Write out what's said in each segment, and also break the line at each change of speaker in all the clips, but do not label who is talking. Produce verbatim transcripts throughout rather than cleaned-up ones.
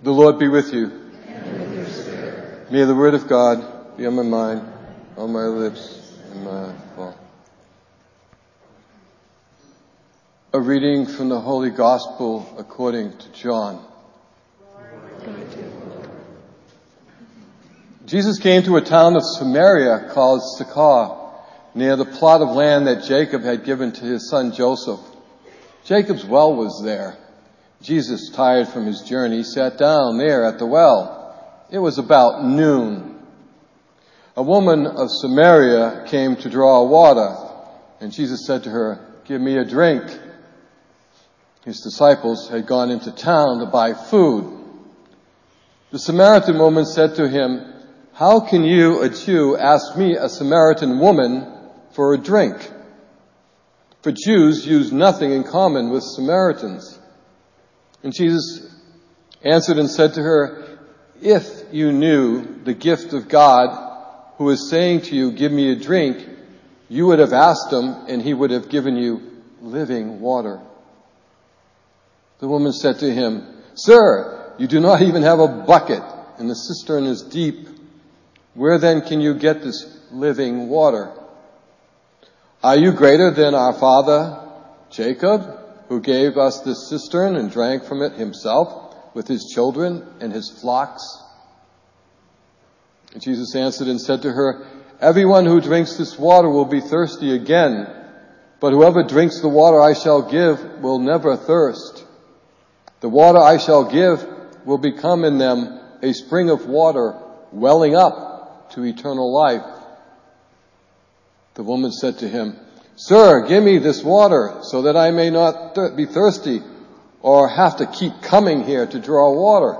The Lord be with you.
And with your spirit.
May the word of God be on my mind, on my lips, and my mouth. A reading from the Holy Gospel according to John. Jesus came to a town of Samaria called Sychar, near the plot of land that Jacob had given to his son Joseph. Jacob's well was there. Jesus, tired from his journey, sat down there at the well. It was about noon. A woman of Samaria came to draw water, and Jesus said to her, "Give me a drink." His disciples had gone into town to buy food. The Samaritan woman said to him, "How can you, a Jew, ask me, a Samaritan woman, for a drink?" For Jews use nothing in common with Samaritans. And Jesus answered and said to her, "If you knew the gift of God, who is saying to you, 'Give me a drink,' you would have asked him, and he would have given you living water." The woman said to him, "Sir, you do not even have a bucket, and the cistern is deep. Where then can you get this living water? Are you greater than our father Jacob, who gave us this cistern and drank from it himself with his children and his flocks?" And Jesus answered and said to her, "Everyone who drinks this water will be thirsty again, but whoever drinks the water I shall give will never thirst. The water I shall give will become in them a spring of water welling up to eternal life." The woman said to him, "Sir, give me this water so that I may not th- be thirsty or have to keep coming here to draw water."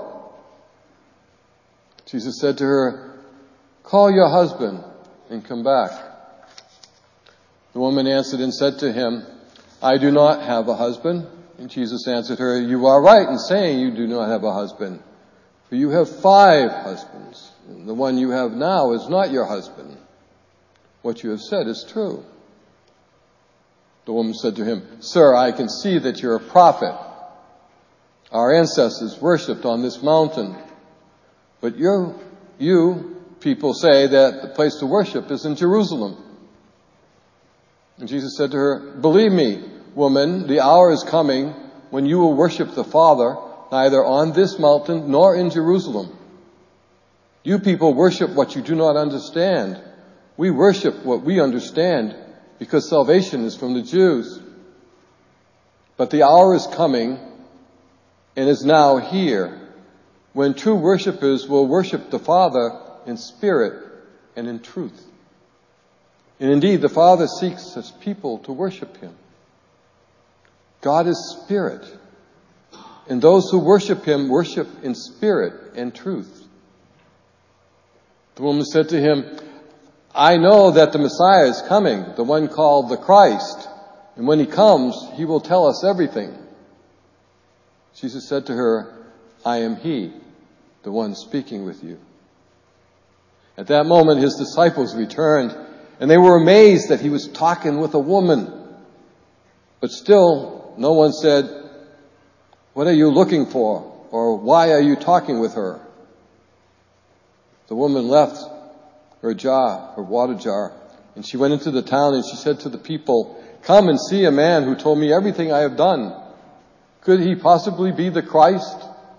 Jesus said to her, "Call your husband and come back." The woman answered and said to him, "I do not have a husband." And Jesus answered her, "You are right in saying you do not have a husband, for you have five husbands, and the one you have now is not your husband. What you have said is true." The woman said to him, "Sir, I can see that you're a prophet. Our ancestors worshipped on this mountain, but you, you people say that the place to worship is in Jerusalem." And Jesus said to her, "Believe me, woman, the hour is coming when you will worship the Father neither on this mountain nor in Jerusalem. You people worship what you do not understand. We worship what we understand, because salvation is from the Jews. But the hour is coming, and is now here, when true worshipers will worship the Father in spirit and in truth. And indeed, the Father seeks such people to worship him. God is spirit, and those who worship him worship in spirit and truth." The woman said to him, "I know that the Messiah is coming, the one called the Christ, and when he comes, he will tell us everything." Jesus said to her, "I am he, the one speaking with you." At that moment, his disciples returned, and they were amazed that he was talking with a woman. But still, no one said, "What are you looking for?" or "Why are you talking with her?" The woman left her jar, her water jar, and she went into the town and she said to the people, "Come and see a man who told me everything I have done. Could he possibly be the Christ?"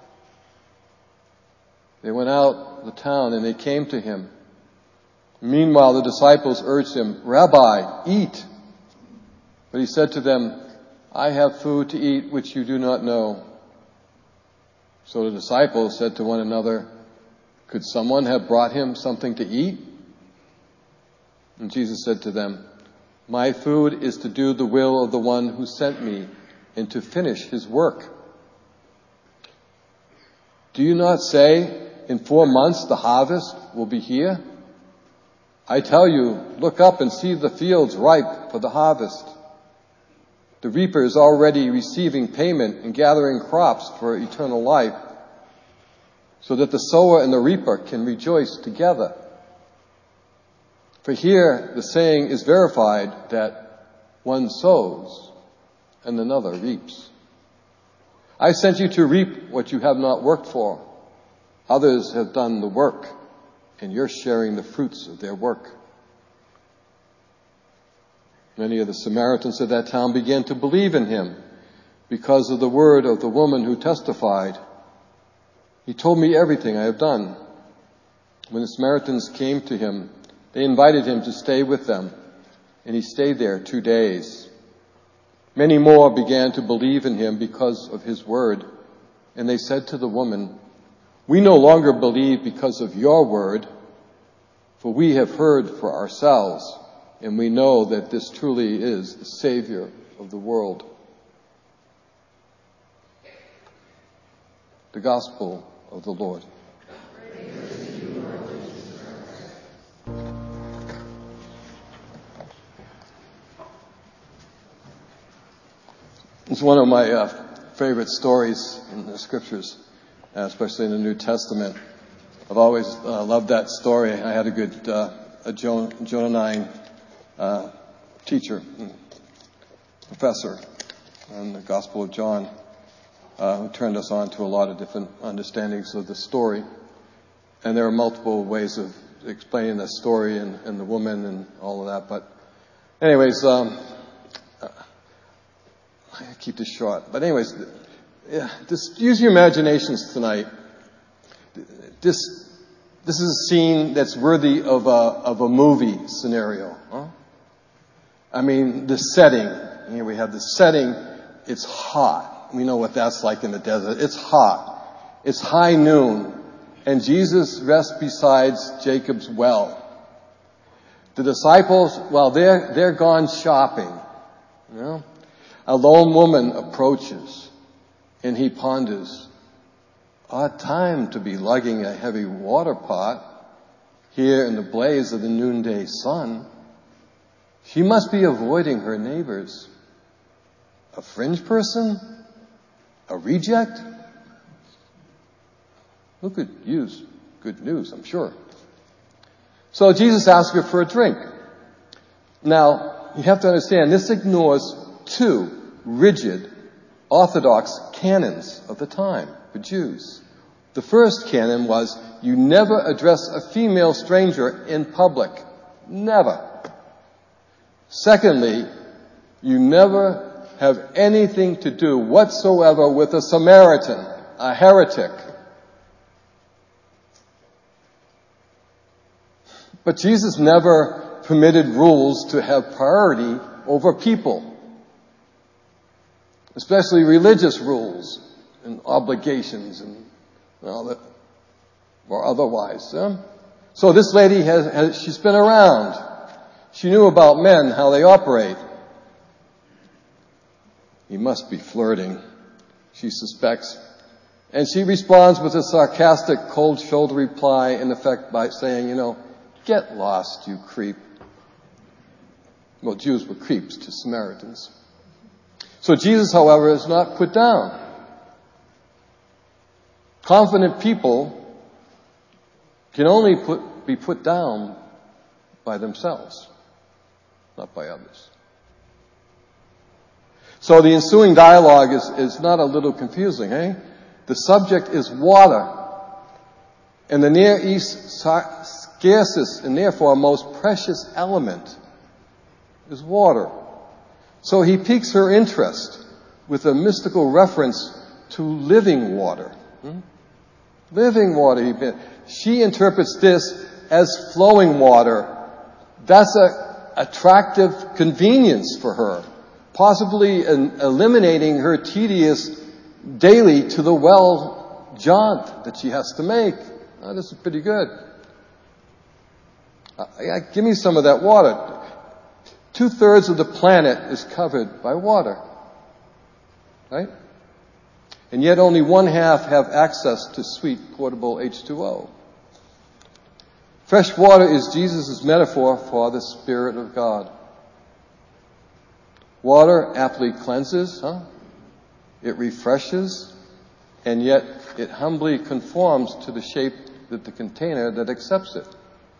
They went out of the town and they came to him. Meanwhile, the disciples urged him, "Rabbi, eat." But he said to them, "I have food to eat which you do not know." So the disciples said to one another, "Could someone have brought him something to eat?" And Jesus said to them, "My food is to do the will of the one who sent me and to finish his work. Do you not say, 'In four months the harvest will be here'? I tell you, look up and see the fields ripe for the harvest. The reaper is already receiving payment and gathering crops for eternal life, so that the sower and the reaper can rejoice together. For here the saying is verified that one sows and another reaps. I sent you to reap what you have not worked for. Others have done the work, and you're sharing the fruits of their work. Many of the Samaritans of that town began to believe in him because of the word of the woman who testified, "He told me everything I have done." When the Samaritans came to him, they invited him to stay with them, and he stayed there two days. Many more began to believe in him because of his word, and they said to the woman, "We no longer believe because of your word, for we have heard for ourselves, and we know that this truly is the Savior of the world." The Gospel of the Lord. It's one of my uh, favorite stories in the Scriptures, uh, especially in the New Testament. I've always uh, loved that story. I had a good uh, a John, Johannine uh, teacher, professor in the Gospel of John, uh, who turned us on to a lot of different understandings of the story. And there are multiple ways of explaining the story and, and the woman and all of that. But anyways, um, I keep this short. But anyways, yeah, just use your imaginations tonight. This this is a scene that's worthy of a of a movie scenario. Huh? I mean, the setting. Here we have the setting. It's hot. We know what that's like in the desert. It's hot. It's high noon, and Jesus rests beside Jacob's well. The disciples, well, they're they're gone shopping. You know. A lone woman approaches, and he ponders, odd time to be lugging a heavy water pot here in the blaze of the noonday sun. She must be avoiding her neighbors. A fringe person? A reject? Who could use good news, I'm sure. So Jesus asks her for a drink. Now, you have to understand, this ignores two rigid, orthodox canons of the time for Jews. The first canon was, you never address a female stranger in public. Never. Secondly, you never have anything to do whatsoever with a Samaritan, a heretic. But Jesus never permitted rules to have priority over people, especially religious rules and obligations and all that, or otherwise. Huh? So this lady has, has, she's been around. She knew about men, how they operate. He must be flirting, she suspects. And she responds with a sarcastic, cold-shouldered reply, in effect by saying, you know, get lost, you creep. Well, Jews were creeps to Samaritans. So Jesus, however, is not put down. Confident people can only put, be put down by themselves, not by others. So the ensuing dialogue is, is not a little confusing, eh? The subject is water, and the Near East's scarcest and therefore most precious element is water. So he piques her interest with a mystical reference to living water. Hmm? Living water. She interprets this as flowing water. That's an attractive convenience for her, possibly in eliminating her tedious daily to the well jaunt that she has to make. Oh, this is pretty good. Uh, yeah, give me some of that water. Two-thirds of the planet is covered by water, right? And yet only one half have access to sweet, portable H two O. Fresh water is Jesus' metaphor for the Spirit of God. Water aptly cleanses, huh? It refreshes, and yet it humbly conforms to the shape of the container that accepts it.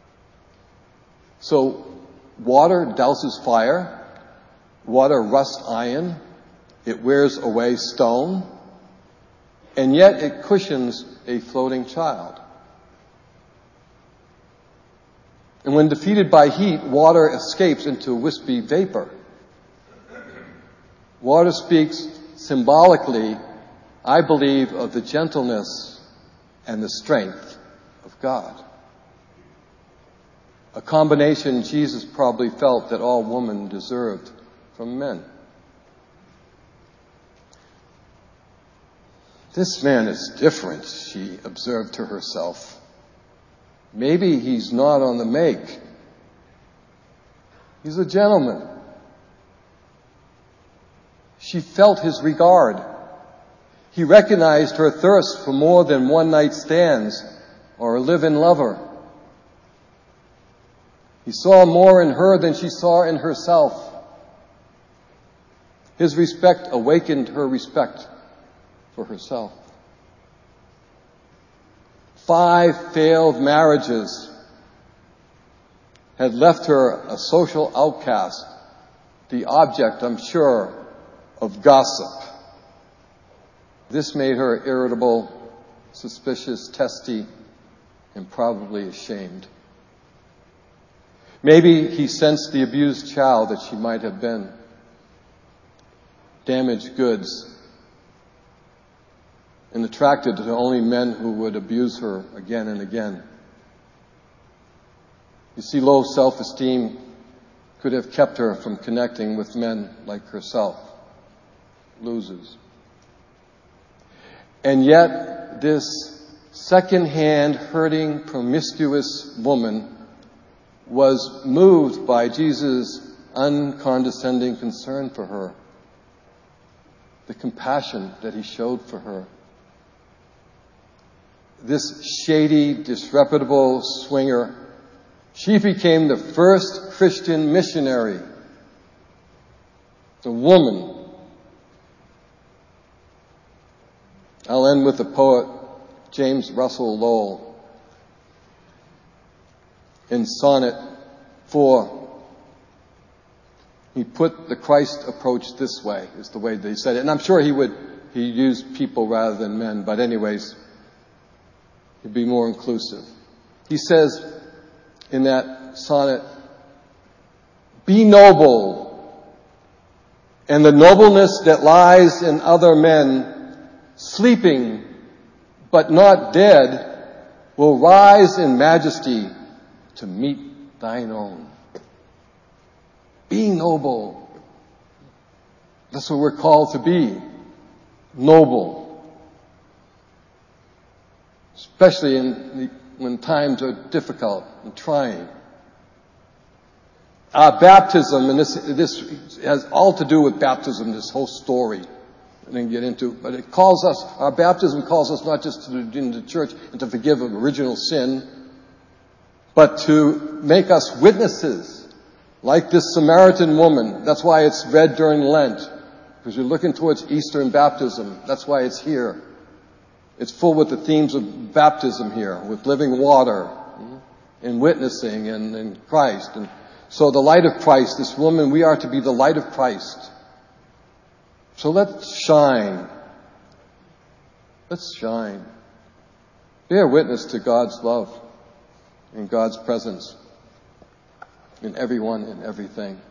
So, water douses fire, water rusts iron, it wears away stone, and yet it cushions a floating child. And when defeated by heat, water escapes into wispy vapor. Water speaks symbolically, I believe, of the gentleness and the strength of God. A combination Jesus probably felt that all women deserved from men. This man is different, she observed to herself. Maybe he's not on the make. He's a gentleman. She felt his regard. He recognized her thirst for more than one-night stands or a live-in lover. He saw more in her than she saw in herself. His respect awakened her respect for herself. Five failed marriages had left her a social outcast, the object, I'm sure, of gossip. This made her irritable, suspicious, testy, and probably ashamed. Maybe he sensed the abused child that she might have been. Damaged goods. And attracted to only men who would abuse her again and again. You see, low self-esteem could have kept her from connecting with men like herself. Losers. And yet, this second-hand, hurting, promiscuous woman was moved by Jesus' uncondescending concern for her, the compassion that he showed for her. This shady, disreputable swinger, she became the first Christian missionary. The woman. I'll end with the poet James Russell Lowell. In Sonnet four, he put the Christ approach this way, is the way they said it. And I'm sure he would, he used people rather than men, but anyways, he'd be more inclusive. He says in that sonnet, be noble, and the nobleness that lies in other men, sleeping but not dead, will rise in majesty to meet thine own. Be noble. That's what we're called to be. Noble. Especially in the, when times are difficult and trying. Our baptism, and this, this has all to do with baptism, this whole story. I didn't get into, but it calls us, our baptism calls us not just to into the church and to forgive of original sin, but to make us witnesses, like this Samaritan woman. That's why it's read during Lent, because you're looking towards Easter and baptism. That's why it's here. It's full with the themes of baptism here, with living water and witnessing and, and Christ. And so the light of Christ, this woman, we are to be the light of Christ. So let's shine. Let's shine. Bear witness to God's love and God's presence in everyone and everything.